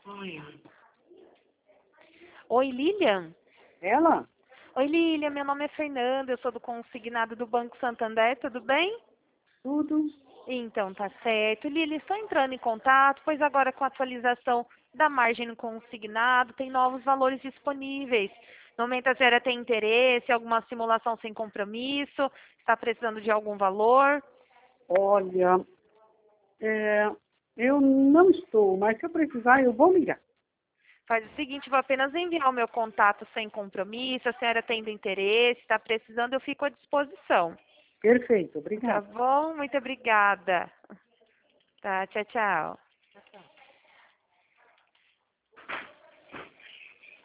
Oi. Oi, Lilian? Ela? Oi, Lilian, meu nome é Fernanda, eu sou do consignado do Banco Santander, tudo bem? Tudo. Então, tá certo. Lilian, estou entrando em contato, pois agora com a atualização da margem no consignado, tem novos valores disponíveis. No momento a senhora tem interesse, alguma simulação sem compromisso, está precisando de algum valor? Olha, eu não estou, mas se eu precisar, eu vou ligar. Faz o seguinte, vou apenas enviar o meu contato sem compromisso, a senhora tendo interesse, está precisando, eu fico à disposição. Perfeito, Tá obrigada. bom? Muito obrigada. Tá, tchau, tchau.